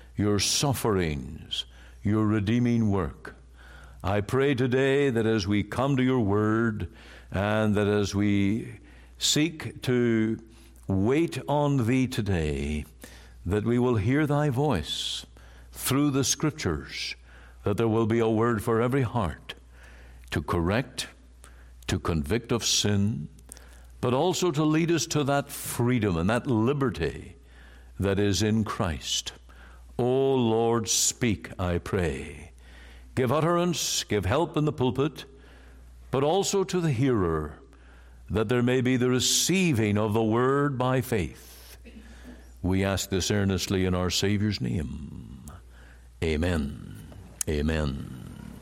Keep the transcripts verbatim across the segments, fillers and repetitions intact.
your sufferings, your redeeming work. I pray today that as we come to your word and that as we seek to wait on thee today, that we will hear thy voice through the scriptures, that there will be a word for every heart to correct, to convict of sin, but also to lead us to that freedom and that liberty that is in Christ. O Lord, speak, I pray. Give utterance, give help in the pulpit, but also to the hearer, that there may be the receiving of the word by faith. We ask this earnestly in our Savior's name. Amen. Amen.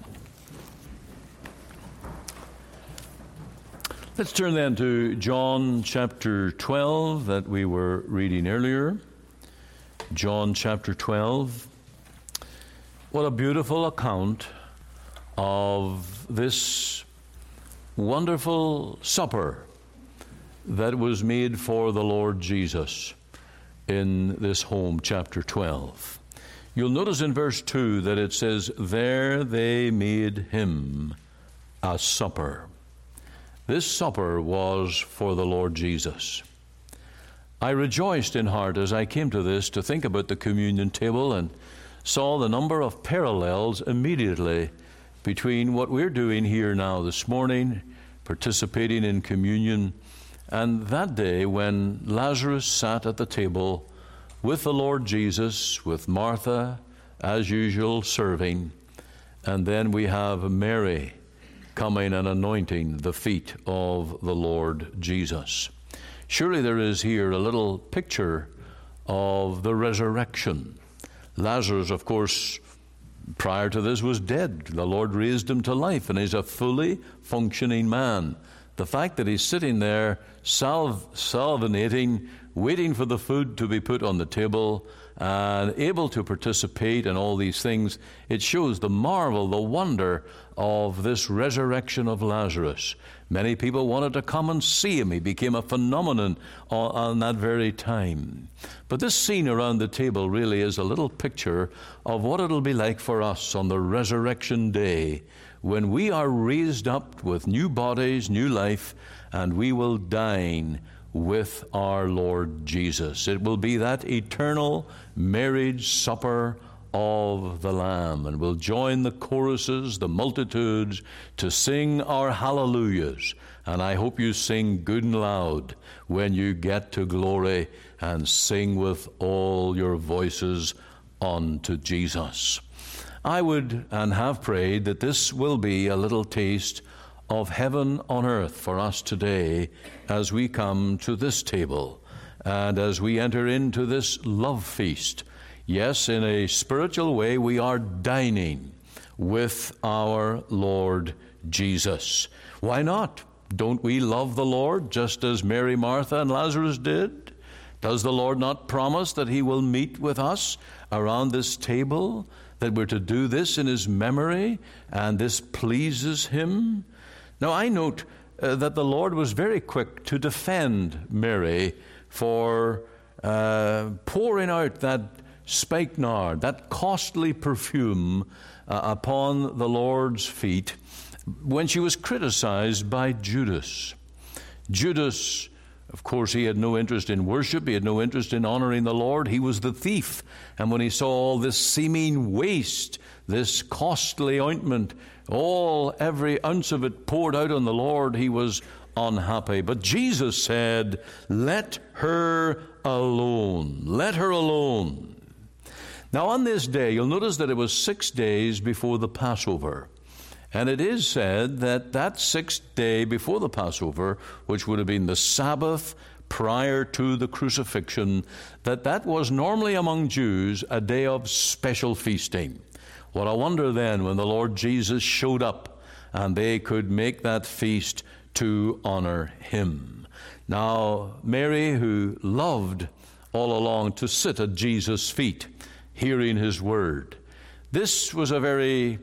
Let's turn then to John chapter twelve that we were reading earlier. John chapter twelve. What a beautiful account of this wonderful supper that was made for the Lord Jesus in this home, chapter twelve. You'll notice in verse two that it says, there they made him a supper. This supper was for the Lord Jesus. I rejoiced in heart as I came to this to think about the communion table and saw the number of parallels immediately between what we're doing here now this morning, participating in communion, and that day when Lazarus sat at the table with the Lord Jesus, with Martha, as usual, serving, and then we have Mary coming and anointing the feet of the Lord Jesus. Surely there is here a little picture of the resurrection. Lazarus, of course, prior to this was dead. The Lord raised him to life, and he's a fully functioning man. The fact that he's sitting there salv- salvinating, waiting for the food to be put on the table, and able to participate in all these things, it shows the marvel, the wonder of this resurrection of Lazarus. Many people wanted to come and see him. He became a phenomenon on, on that very time. But this scene around the table really is a little picture of what it'll be like for us on the resurrection day, when we are raised up with new bodies, new life, and we will dine with our Lord Jesus. It will be that eternal marriage supper of the Lamb, and we'll join the choruses, the multitudes, to sing our hallelujahs. And I hope you sing good and loud when you get to glory, and sing with all your voices unto Jesus. I would and have prayed that this will be a little taste of heaven on earth for us today as we come to this table and as we enter into this love feast. Yes, in a spiritual way, we are dining with our Lord Jesus. Why not? Don't we love the Lord just as Mary, Martha, and Lazarus did? Does the Lord not promise that he will meet with us around this table, that we're to do this in his memory, and this pleases him? Now, I note uh, that the Lord was very quick to defend Mary for uh, pouring out that spikenard, that costly perfume, uh, upon the Lord's feet when she was criticized by Judas. Judas, of course, he had no interest in worship. He had no interest in honoring the Lord. He was the thief. And when he saw all this seeming waste, this costly ointment, all, every ounce of it poured out on the Lord, he was unhappy. But Jesus said, let her alone. Let her alone. Now on this day, you'll notice that it was six days before the Passover. And it is said that that sixth day before the Passover, which would have been the Sabbath prior to the crucifixion, that that was normally among Jews a day of special feasting. What a wonder then when the Lord Jesus showed up and they could make that feast to honor him. Now, Mary, who loved all along to sit at Jesus' feet, hearing his word, this was a very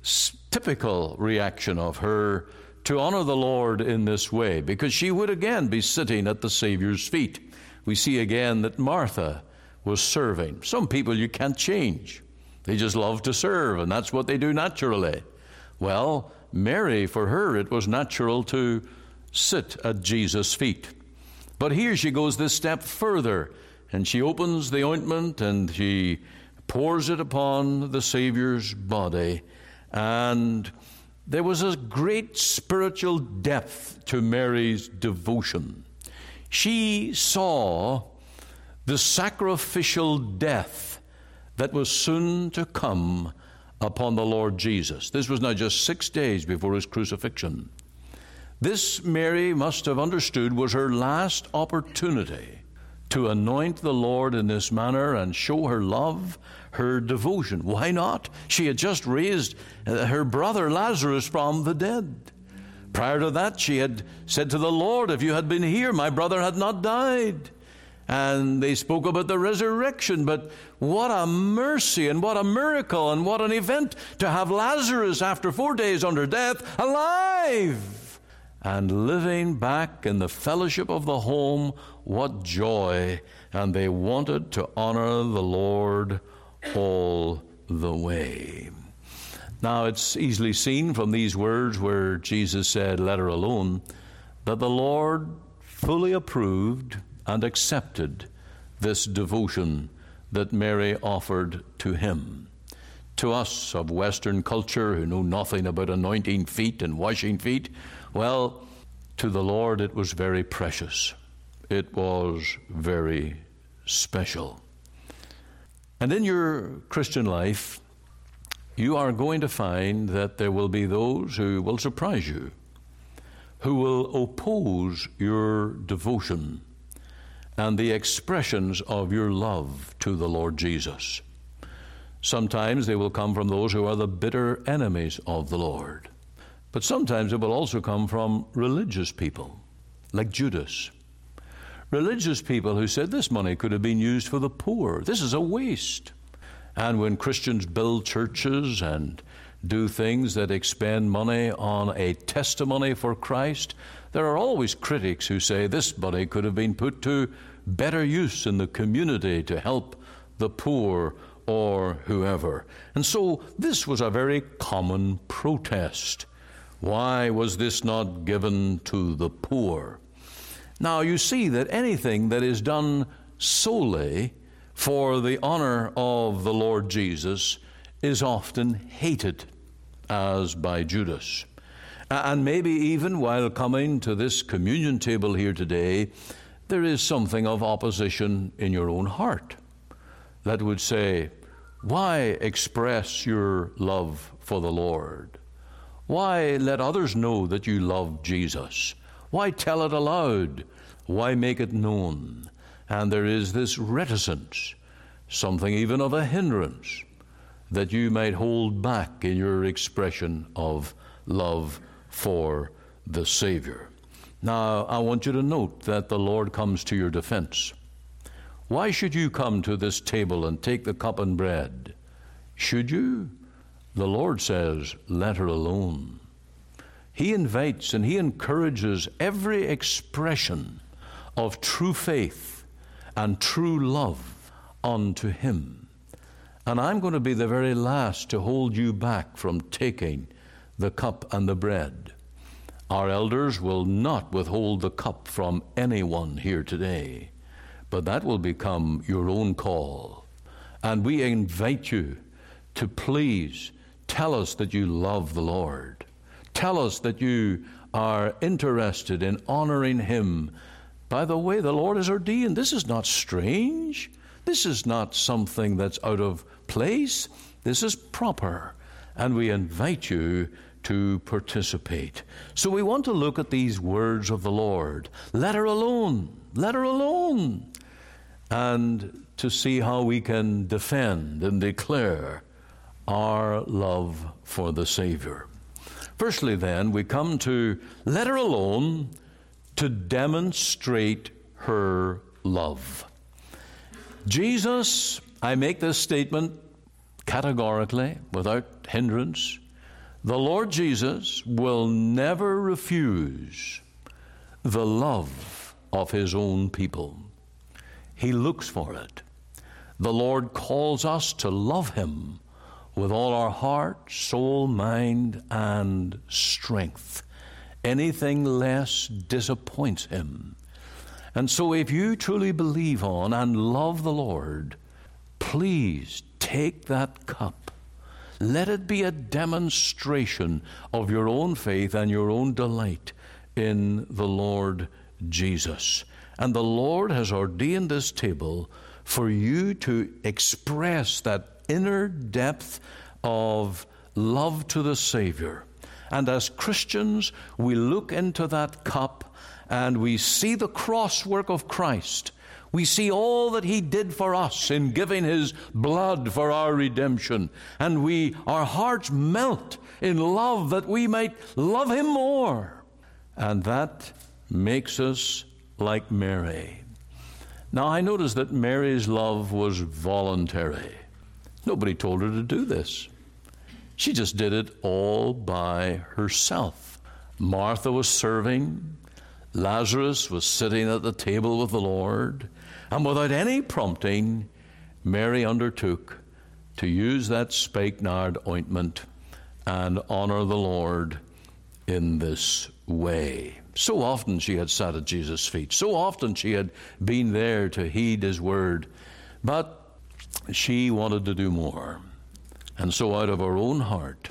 typical reaction of her to honor the Lord in this way, because she would again be sitting at the Savior's feet. We see again that Martha was serving. Some people you can't change. They just love to serve, and that's what they do naturally. Well, Mary, for her, it was natural to sit at Jesus' feet. But here she goes this step further, and she opens the ointment and she pours it upon the Savior's body. And there was a great spiritual depth to Mary's devotion. She saw the sacrificial death that was soon to come upon the Lord Jesus. This was now just six days before his crucifixion. This, Mary must have understood, was her last opportunity to anoint the Lord in this manner and show her love, her devotion. Why not? She had just raised her brother Lazarus from the dead. Prior to that, she had said to the Lord, if you had been here, my brother had not died. And they spoke about the resurrection, but what a mercy and what a miracle and what an event to have Lazarus, after four days under death, alive and living back in the fellowship of the home. What joy! And they wanted to honor the Lord all the way. Now, it's easily seen from these words where Jesus said, let her alone, that the Lord fully approved and accepted this devotion that Mary offered to him. To us of Western culture who know nothing about anointing feet and washing feet, well, to the Lord it was very precious. It was very special. And in your Christian life, you are going to find that there will be those who will surprise you, who will oppose your devotion and the expressions of your love to the Lord Jesus. Sometimes they will come from those who are the bitter enemies of the Lord. But sometimes it will also come from religious people, like Judas. Religious people who said this money could have been used for the poor. This is a waste. And when Christians build churches and do things that expend money on a testimony for Christ, there are always critics who say this money could have been put to better use in the community to help the poor or whoever. And so this was a very common protest. Why was this not given to the poor? Now you see that anything that is done solely for the honor of the Lord Jesus is often hated, as by Judas. And maybe even while coming to this communion table here today, there is something of opposition in your own heart that would say, why express your love for the Lord? Why let others know that you love Jesus? Why tell it aloud? Why make it known? And there is this reticence, something even of a hindrance, that you might hold back in your expression of love for the Savior. Now, I want you to note that the Lord comes to your defense. Why should you come to this table and take the cup and bread? Should you? The Lord says, let her alone. He invites and he encourages every expression of true faith and true love unto him. And I'm going to be the very last to hold you back from taking the cup and the bread. Our elders will not withhold the cup from anyone here today, but that will become your own call. And we invite you to please tell us that you love the Lord. Tell us that you are interested in honoring him by the way the Lord has ordained. This is not strange. This is not something that's out of place. This is proper. And we invite you to participate. So we want to look at these words of the Lord. Let her alone. Let her alone. And to see how we can defend and declare our love for the Savior. Firstly, then, we come to let her alone to demonstrate her love. Jesus, I make this statement categorically, without hindrance, the Lord Jesus will never refuse the love of his own people. He looks for it. The Lord calls us to love him with all our heart, soul, mind, and strength. Anything less disappoints him. And so if you truly believe on and love the Lord, please take that cup. Let it be a demonstration of your own faith and your own delight in the Lord Jesus. And the Lord has ordained this table for you to express that inner depth of love to the Savior. And as Christians, we look into that cup and we see the cross work of Christ. We see all that he did for us in giving his blood for our redemption. And we, our hearts melt in love that we might love him more. And that makes us like Mary. Now, I notice that Mary's love was voluntary. Nobody told her to do this. She just did it all by herself. Martha was serving. Lazarus was sitting at the table with the Lord. And without any prompting, Mary undertook to use that spikenard ointment and honor the Lord in this way. So often she had sat at Jesus' feet. So often she had been there to heed his word. But she wanted to do more. And so out of her own heart,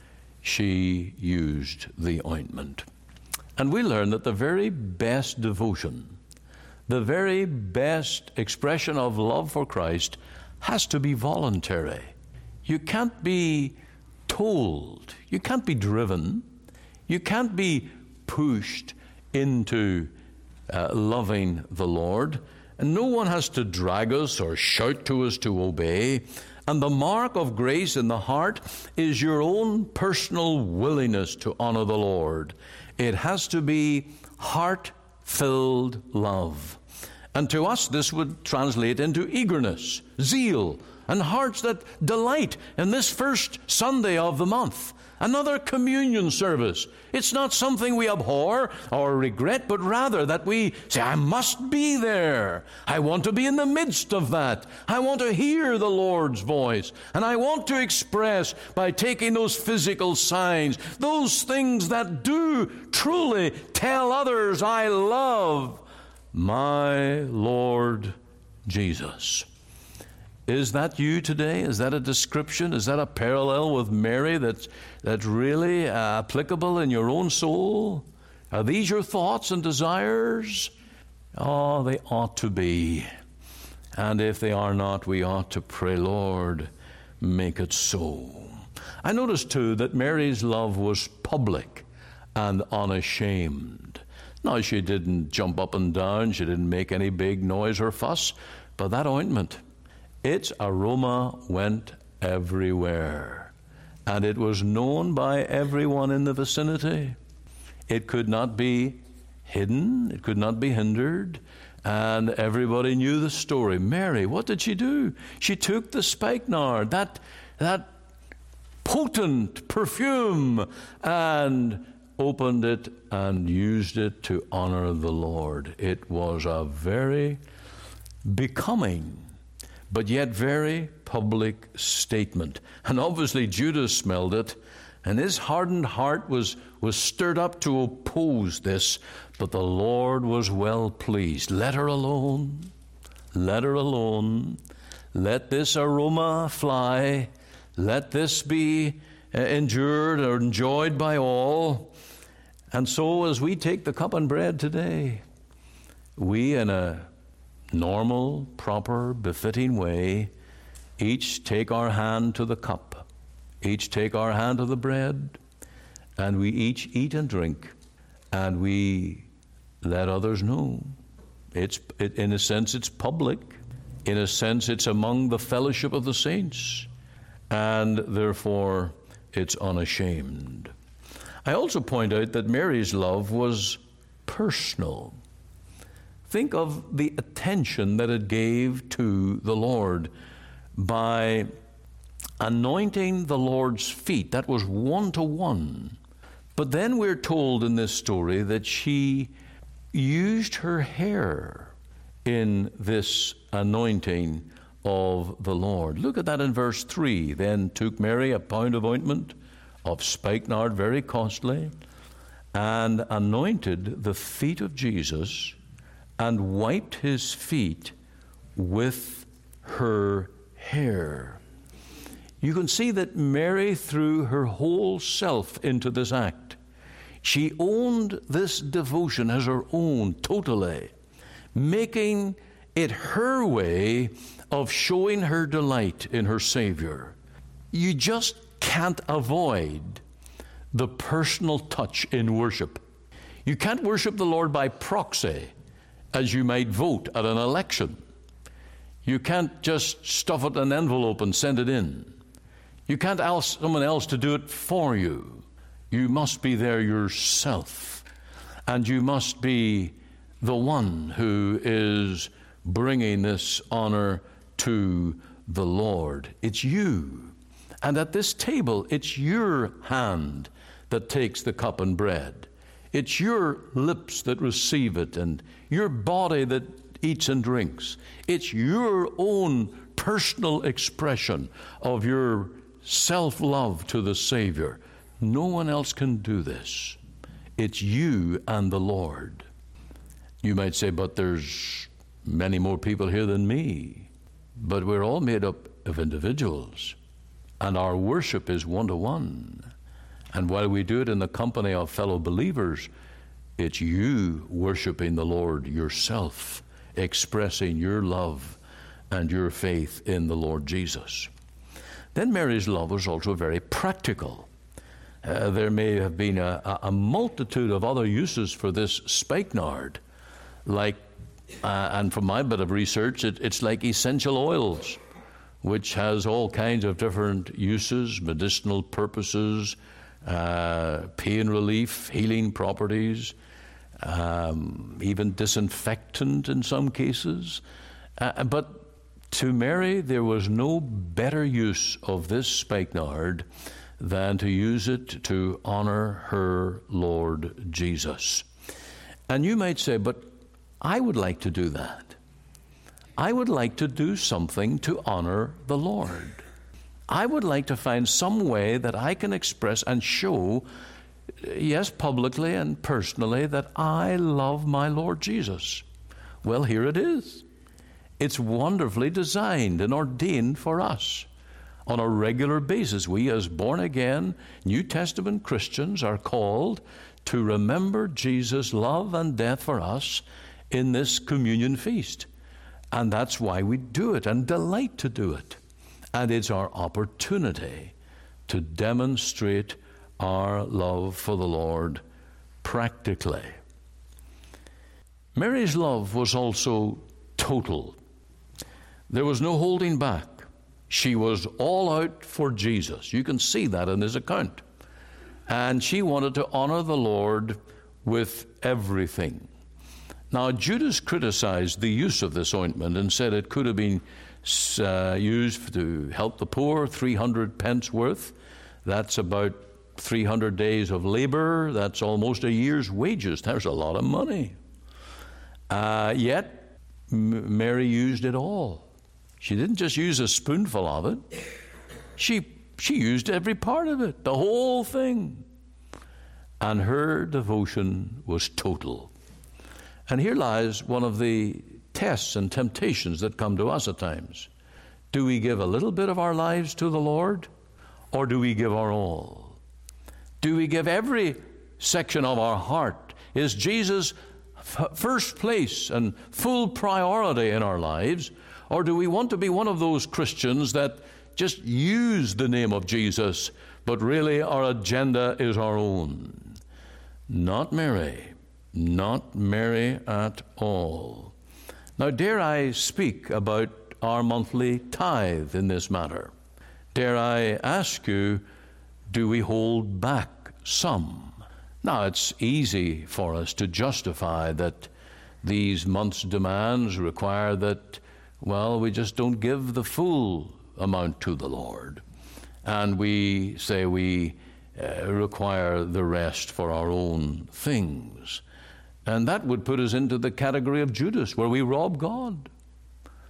she used the ointment. And we learn that the very best devotion, the very best expression of love for Christ has to be voluntary. You can't be told. You can't be driven. You can't be pushed into uh, loving the Lord. And no one has to drag us or shout to us to obey. And the mark of grace in the heart is your own personal willingness to honor the Lord. It has to be heart-filled love. And to us, this would translate into eagerness, zeal, and hearts that delight in this first Sunday of the month. Another communion service. It's not something we abhor or regret, but rather that we say, I must be there. I want to be in the midst of that. I want to hear the Lord's voice. And I want to express by taking those physical signs, those things that do truly tell others I love my Lord Jesus. Is that you today? Is that a description? Is that a parallel with Mary that's, that's really uh, applicable in your own soul? Are these your thoughts and desires? Oh, they ought to be. And if they are not, we ought to pray, Lord, make it so. I noticed, too, that Mary's love was public and unashamed. Now, she didn't jump up and down. She didn't make any big noise or fuss. But that ointment, its aroma went everywhere, and it was known by everyone in the vicinity. It could not be hidden. It could not be hindered, and everybody knew the story. Mary, what did she do? She took the spikenard, that, that potent perfume, and opened it and used it to honor the Lord. It was a very becoming but yet very public statement. And obviously Judas smelled it, and his hardened heart was, was stirred up to oppose this, but the Lord was well pleased. Let her alone. Let her alone. Let this aroma fly. Let this be endured or enjoyed by all. And so as we take the cup and bread today, we in a normal, proper, befitting way, each take our hand to the cup, each take our hand to the bread, and we each eat and drink, and we let others know. It's, it, in a sense, it's public. In a sense, it's among the fellowship of the saints, and therefore it's unashamed. I also point out that Mary's love was personal. Think of the attention that it gave to the Lord by anointing the Lord's feet. That was one-to-one. But then we're told in this story that she used her hair in this anointing of the Lord. Look at that in verse three. Then took Mary a pound of ointment of spikenard, very costly, and anointed the feet of Jesus, and wiped his feet with her hair. You can see that Mary threw her whole self into this act. She owned this devotion as her own totally, making it her way of showing her delight in her Savior. You just can't avoid the personal touch in worship. You can't worship the Lord by proxy, as you might vote at an election. You can't just stuff it in an envelope and send it in. You can't ask someone else to do it for you. You must be there yourself, and you must be the one who is bringing this honor to the Lord. It's you. And at this table, it's your hand that takes the cup and bread. It's your lips that receive it, and your body that eats and drinks. It's your own personal expression of your self-love to the Savior. No one else can do this. It's you and the Lord. You might say, but there's many more people here than me. But we're all made up of individuals, and our worship is one-to-one. And while we do it in the company of fellow believers, it's you worshiping the Lord yourself, expressing your love and your faith in the Lord Jesus. Then Mary's love was also very practical. Uh, there may have been a, a multitude of other uses for this spikenard, like, uh, and from my bit of research, it, it's like essential oils, which has all kinds of different uses, medicinal purposes, uh, pain relief, healing properties, um, even disinfectant in some cases. Uh, but to Mary, there was no better use of this spikenard than to use it to honor her Lord Jesus. And you might say, but I would like to do that. I would like to do something to honor the Lord. I would like to find some way that I can express and show, yes, publicly and personally, that I love my Lord Jesus. Well, here it is. It's wonderfully designed and ordained for us. On a regular basis, we as born-again New Testament Christians are called to remember Jesus' love and death for us in this communion feast. And that's why we do it and delight to do it. And it's our opportunity to demonstrate our love for the Lord practically. Mary's love was also total. There was no holding back. She was all out for Jesus. You can see that in this account. And she wanted to honor the Lord with everything. Now, Judas criticized the use of this ointment and said it could have been uh, used to help the poor, three hundred pence worth. That's about three hundred days of labor. That's almost a year's wages. There's a lot of money. Uh, yet, M- Mary used it all. She didn't just use a spoonful of it. She, she used every part of it, the whole thing. And her devotion was total. And here lies one of the tests and temptations that come to us at times. Do we give a little bit of our lives to the Lord, or do we give our all? Do we give every section of our heart? Is Jesus f- first place and full priority in our lives, or do we want to be one of those Christians that just use the name of Jesus, but really our agenda is our own? Not Mary. Not Mary at all. Now, dare I speak about our monthly tithe in this matter? Dare I ask you, do we hold back some? Now, it's easy for us to justify that these month's demands require that, well, we just don't give the full amount to the Lord. And we say we uh, require the rest for our own things. And that would put us into the category of Judas, where we rob God.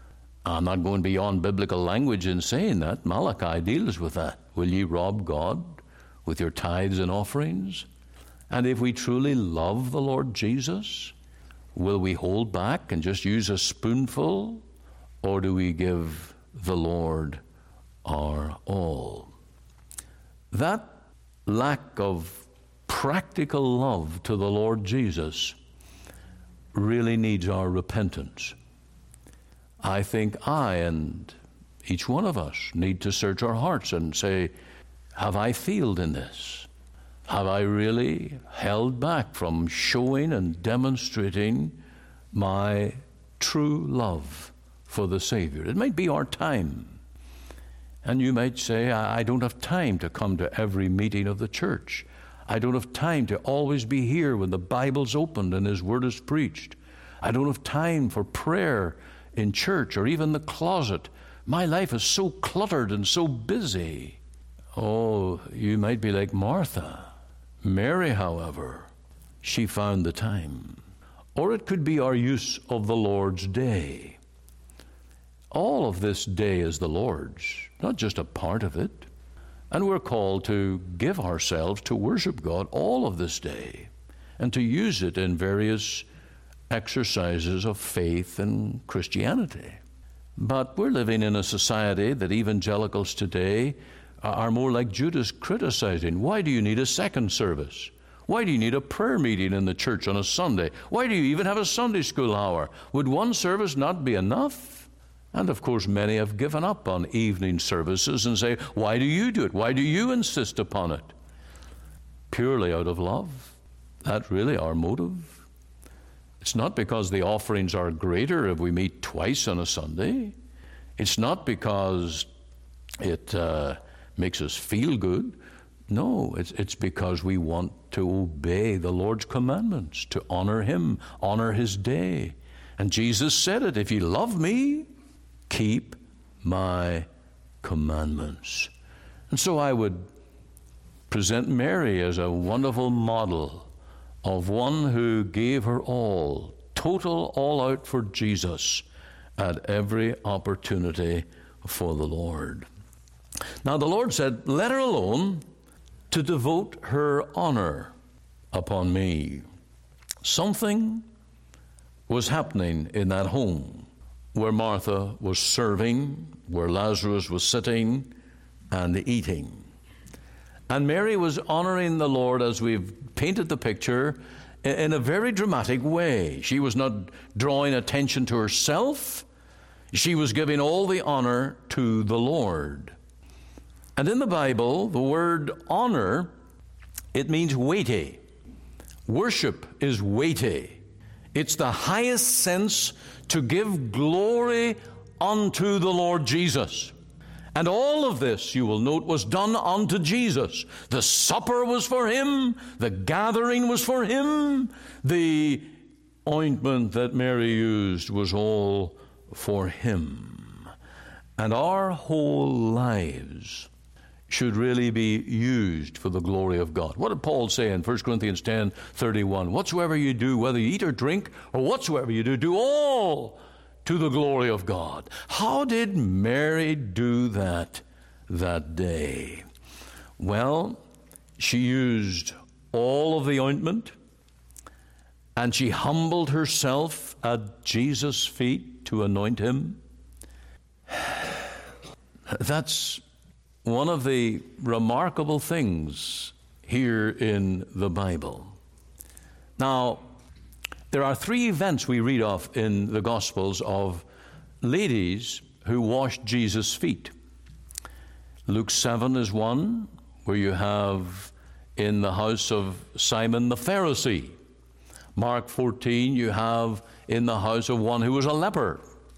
I'm not going beyond biblical language in saying that. Malachi deals with that. Will ye rob God with your tithes and offerings? And if we truly love the Lord Jesus, will we hold back and just use a spoonful, or do we give the Lord our all? That lack of practical love to the Lord Jesus really needs our repentance. I think I and each one of us need to search our hearts and say, have I failed in this? Have I really held back from showing and demonstrating my true love for the Savior? It might be our time. And you might say, I, I don't have time to come to every meeting of the church. I don't have time to always be here when the Bible's opened and His Word is preached. I don't have time for prayer in church or even the closet. My life is so cluttered and so busy. Oh, you might be like Martha. Mary, however, she found the time. Or it could be our use of the Lord's day. All of this day is the Lord's, not just a part of it. And we're called to give ourselves to worship God all of this day and to use it in various exercises of faith and Christianity. But we're living in a society that evangelicals today are more like Judas, criticizing. Why do you need a second service? Why do you need a prayer meeting in the church on a Sunday? Why do you even have a Sunday school hour? Would one service not be enough? And of course, many have given up on evening services and say, why do you do it? Why do you insist upon it? Purely out of love. That's really our motive. It's not because the offerings are greater if we meet twice on a Sunday. It's not because it uh, makes us feel good. No, it's, it's because we want to obey the Lord's commandments, to honor Him, honor His day. And Jesus said it, if you love me, keep my commandments. And so I would present Mary as a wonderful model of one who gave her all, total all out for Jesus at every opportunity for the Lord. Now the Lord said, let her alone to devote her honor upon me. Something was happening in that home where Martha was serving, where Lazarus was sitting and eating. And Mary was honoring the Lord, as we've painted the picture, in a very dramatic way. She was not drawing attention to herself. She was giving all the honor to the Lord. And in the Bible, the word honor, it means weighty. Worship is weighty. It's the highest sense to give glory unto the Lord Jesus. And all of this, you will note, was done unto Jesus. The supper was for Him. The gathering was for Him. The ointment that Mary used was all for Him. And our whole lives should really be used for the glory of God. What did Paul say in First Corinthians ten thirty-one? Whatsoever you do, whether you eat or drink, or whatsoever you do, do all to the glory of God. How did Mary do that that day? Well, she used all of the ointment, and she humbled herself at Jesus' feet to anoint Him. That's one of the remarkable things here in the Bible. Now, there are three events we read of in the Gospels of ladies who washed Jesus' feet. Luke seven is one, where you have in the house of Simon the Pharisee. Mark fourteen, you have in the house of one who was a leper.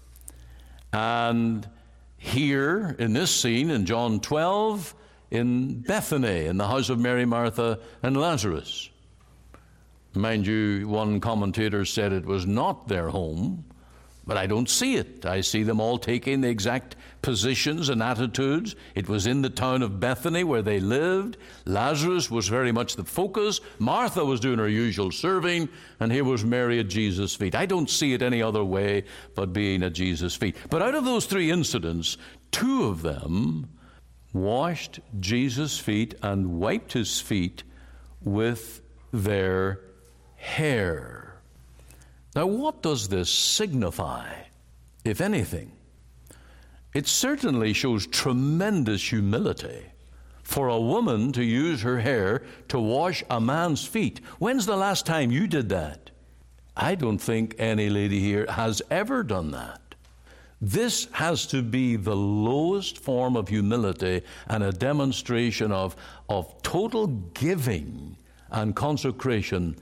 And here, in this scene, in John twelve, in Bethany, in the house of Mary, Martha, and Lazarus. Mind you, one commentator said it was not their home, But I don't see it. I see them all taking the exact positions and attitudes. It was in the town of Bethany where they lived. Lazarus was very much the focus. Martha was doing her usual serving, and here was Mary at Jesus' feet. I don't see it any other way but being at Jesus' feet. But out of those three incidents, two of them washed Jesus' feet and wiped his feet with their hair. Now, what does this signify, if anything? It certainly shows tremendous humility for a woman to use her hair to wash a man's feet. When's the last time you did that? I don't think any lady here has ever done that. This has to be the lowest form of humility and a demonstration of, of total giving and consecration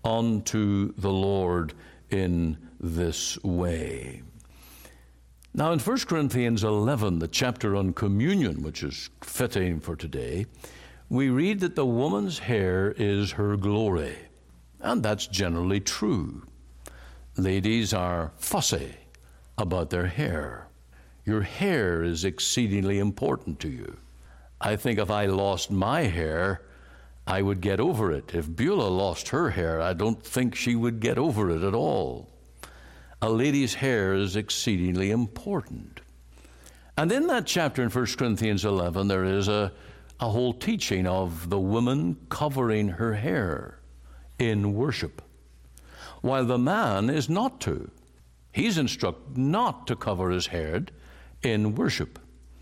unto the Lord in this way. Now in First Corinthians eleven, the chapter on communion, which is fitting for today, we read that the woman's hair is her glory. And that's generally true. Ladies are fussy about their hair. Your hair is exceedingly important to you. I think if I lost my hair, I would get over it. If Beulah lost her hair, I don't think she would get over it at all. A lady's hair is exceedingly important. And in that chapter in First Corinthians eleven, there is a, a whole teaching of the woman covering her hair in worship, while the man is not to. He's instructed not to cover his head in worship.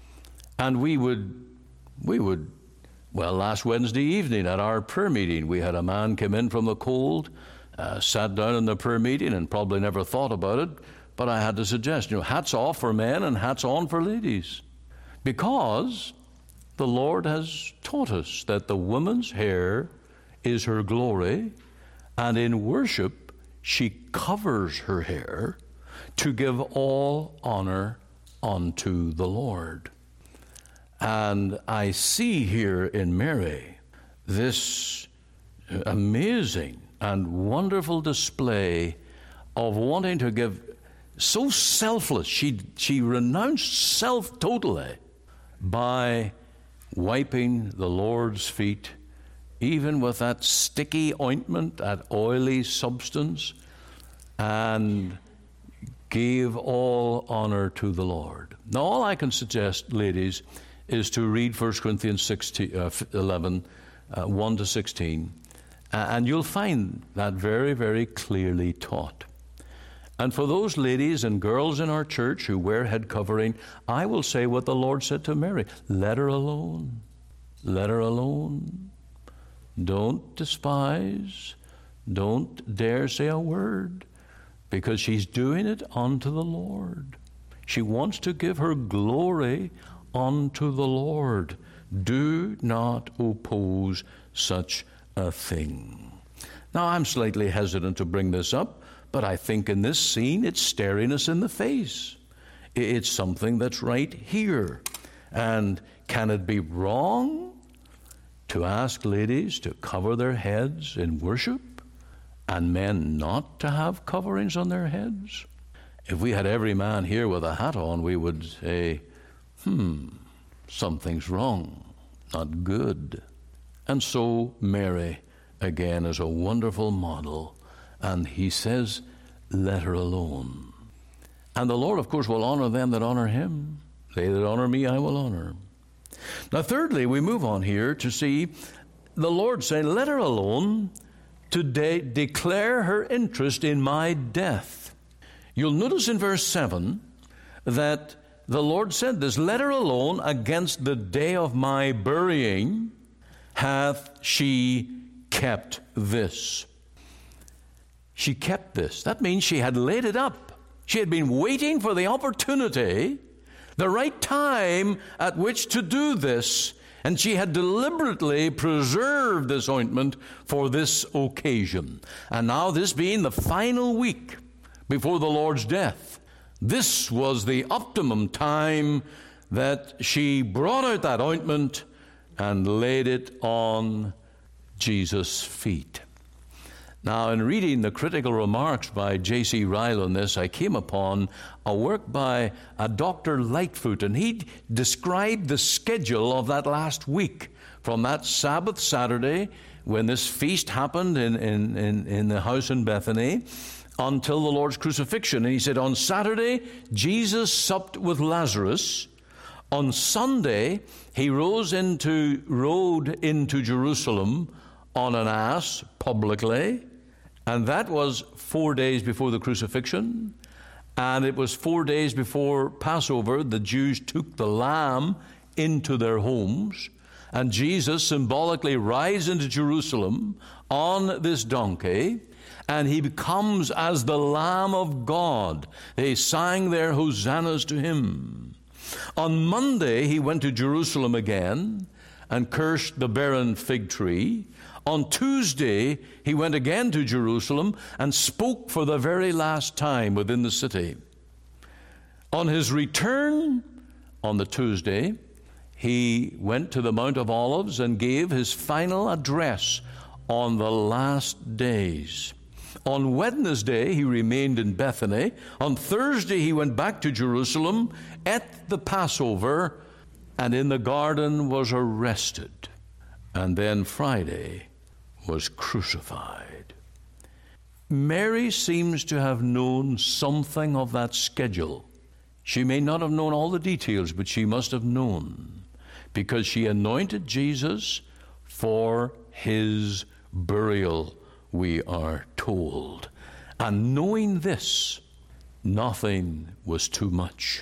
And we would, we would, well, last Wednesday evening at our prayer meeting, we had a man come in from the cold, uh, sat down in the prayer meeting and probably never thought about it, but I had to suggest, you know, hats off for men and hats on for ladies. Because the Lord has taught us that the woman's hair is her glory, and in worship she covers her hair to give all honor unto the Lord. And I see here in Mary this amazing and wonderful display of wanting to give, so selfless. She, she renounced self totally by wiping the Lord's feet, even with that sticky ointment, that oily substance, and gave all honor to the Lord. Now, all I can suggest, ladies, is to read First Corinthians sixteen, uh, eleven, uh, one to sixteen, uh, and you'll find that very, very clearly taught. And for those ladies and girls in our church who wear head covering, I will say what the Lord said to Mary: let her alone. Let her alone. Don't despise. Don't dare say a word, because she's doing it unto the Lord. She wants to give her glory unto the Lord. Do not oppose such a thing. Now, I'm slightly hesitant to bring this up, but I think in this scene it's staring us in the face. It's something that's right here. And can it be wrong to ask ladies to cover their heads in worship and men not to have coverings on their heads? If we had every man here with a hat on, we would say, hmm, something's wrong, not good. And so Mary, again, is a wonderful model. And he says, let her alone. And the Lord, of course, will honor them that honor him. They that honor me, I will honor. Now, thirdly, we move on here to see the Lord saying, let her alone to de- declare her interest in my death. You'll notice in verse seven that the Lord said this: let her alone, against the day of my burying hath she kept this. She kept this. That means she had laid it up. She had been waiting for the opportunity, the right time at which to do this, and she had deliberately preserved this ointment for this occasion. And now, this being the final week before the Lord's death, this was the optimum time that she brought out that ointment and laid it on Jesus' feet. Now, in reading the critical remarks by J C Ryle on this, I came upon a work by a Doctor Lightfoot, and he described the schedule of that last week from that Sabbath Saturday when this feast happened in, in, in, in the house in Bethany until the Lord's crucifixion. And he said, on Saturday, Jesus supped with Lazarus. On Sunday, he rose into, rode into Jerusalem on an ass publicly. And that was four days before the crucifixion. And it was four days before Passover. The Jews took the lamb into their homes. And Jesus symbolically rides into Jerusalem on this donkey. And he becomes as the Lamb of God. They sang their hosannas to him. On Monday, he went to Jerusalem again and cursed the barren fig tree. On Tuesday, he went again to Jerusalem and spoke for the very last time within the city. On his return, on the Tuesday, he went to the Mount of Olives and gave his final address on the last days. On Wednesday, he remained in Bethany. On Thursday, he went back to Jerusalem, ate the Passover, and in the garden was arrested. And then Friday was crucified. Mary seems to have known something of that schedule. She may not have known all the details, but she must have known, because she anointed Jesus for his burial, we are told. And knowing this, nothing was too much.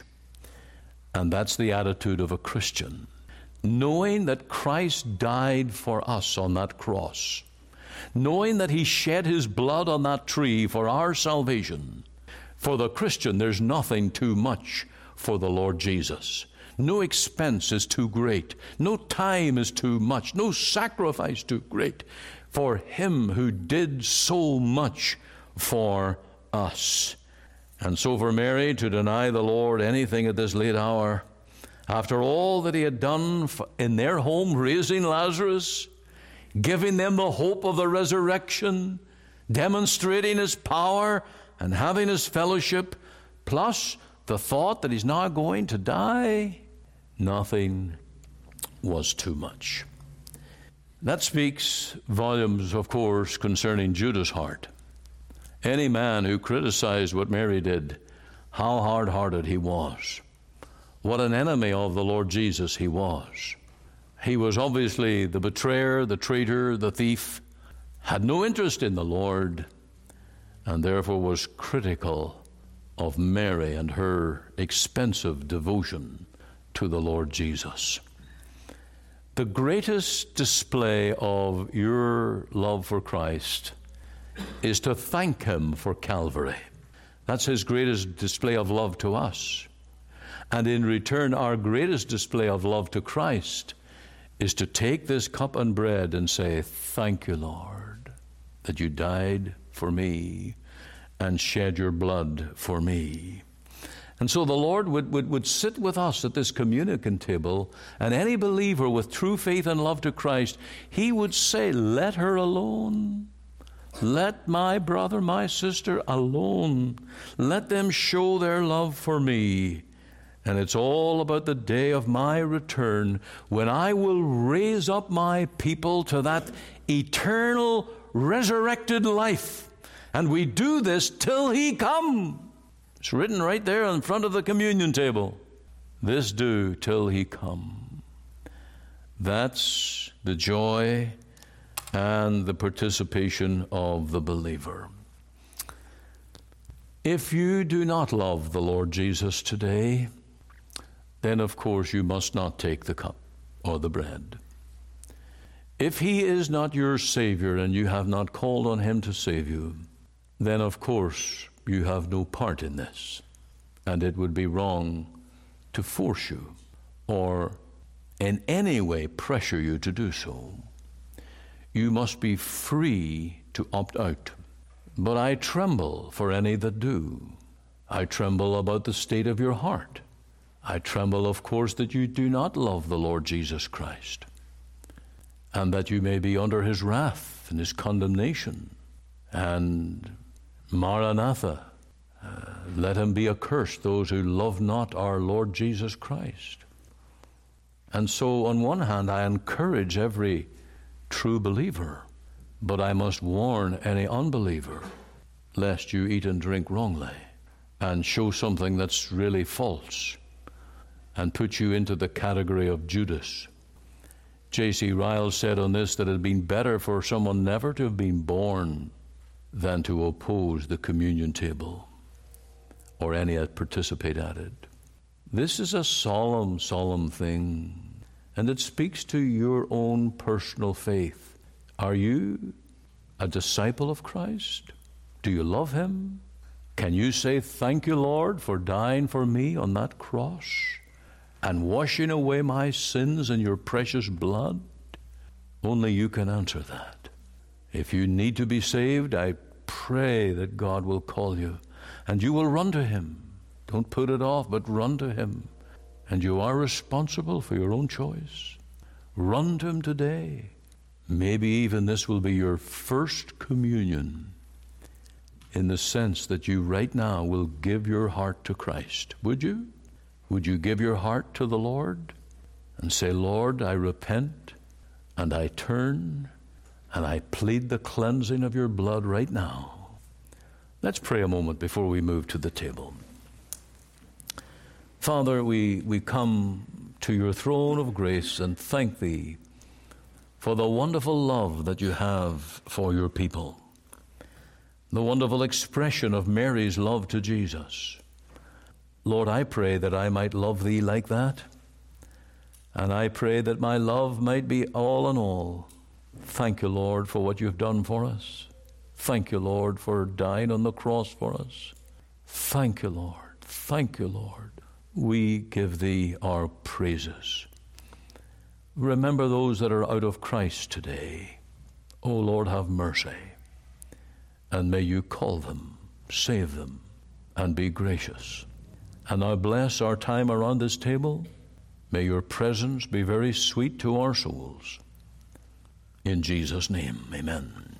And that's the attitude of a Christian. Knowing that Christ died for us on that cross, knowing that he shed his blood on that tree for our salvation. For the Christian, there's nothing too much for the Lord Jesus. No expense is too great. No time is too much. No sacrifice too great for him who did so much for us. And so for Mary to deny the Lord anything at this late hour, after all that he had done in their home, raising Lazarus, giving them the hope of the resurrection, demonstrating his power and having his fellowship, plus the thought that he's now going to die, nothing was too much. That speaks volumes, of course, concerning Judas' heart. Any man who criticized what Mary did, how hard-hearted he was, what an enemy of the Lord Jesus he was. He was obviously the betrayer, the traitor, the thief, had no interest in the Lord, and therefore was critical of Mary and her expensive devotion to the Lord Jesus. The greatest display of your love for Christ is to thank him for Calvary. That's his greatest display of love to us. And in return, our greatest display of love to Christ is to take this cup and bread and say, thank you, Lord, that you died for me and shed your blood for me. And so the Lord would, would, would sit with us at this communion table, and any believer with true faith and love to Christ, he would say, let her alone. Let my brother, my sister alone. Let them show their love for me. And it's all about the day of my return, when I will raise up my people to that eternal resurrected life. And we do this till he come. It's written right there in front of the communion table. This do till he come. That's the joy and the participation of the believer. If you do not love the Lord Jesus today, then of course you must not take the cup or the bread. If he is not your Savior and you have not called on him to save you, then of course you have no part in this, and it would be wrong to force you or in any way pressure you to do so. You must be free to opt out. But I tremble for any that do. I tremble about the state of your heart. I tremble, of course, that you do not love the Lord Jesus Christ, and that you may be under his wrath and his condemnation And Maranatha, uh, let him be accursed, those who love not our Lord Jesus Christ. And so on one hand, I encourage every true believer, but I must warn any unbeliever, lest you eat and drink wrongly and show something that's really false and put you into the category of Judas. J C Ryle said on this that it had been better for someone never to have been born than to oppose the communion table or any that participate at it. This is a solemn, solemn thing, and it speaks to your own personal faith. Are you a disciple of Christ? Do you love him? Can you say, thank you, Lord, for dying for me on that cross and washing away my sins in your precious blood? Only you can answer that. If you need to be saved, I pray that God will call you and you will run to him. Don't put it off, but run to him. And you are responsible for your own choice. Run to him today. Maybe even this will be your first communion, in the sense that you right now will give your heart to Christ. Would you? Would you give your heart to the Lord and say, Lord, I repent and I turn and I plead the cleansing of your blood right now? Let's pray a moment before we move to the table. Father, we, we come to your throne of grace and thank thee for the wonderful love that you have for your people, the wonderful expression of Mary's love to Jesus. Lord, I pray that I might love thee like that, and I pray that my love might be all in all. Thank you, Lord, for what you've done for us. Thank you, Lord, for dying on the cross for us. Thank you, Lord. Thank you, Lord. We give thee our praises. Remember those that are out of Christ today. O Lord, have mercy. And may you call them, save them, and be gracious. And now bless our time around this table. May your presence be very sweet to our souls. In Jesus' name, amen.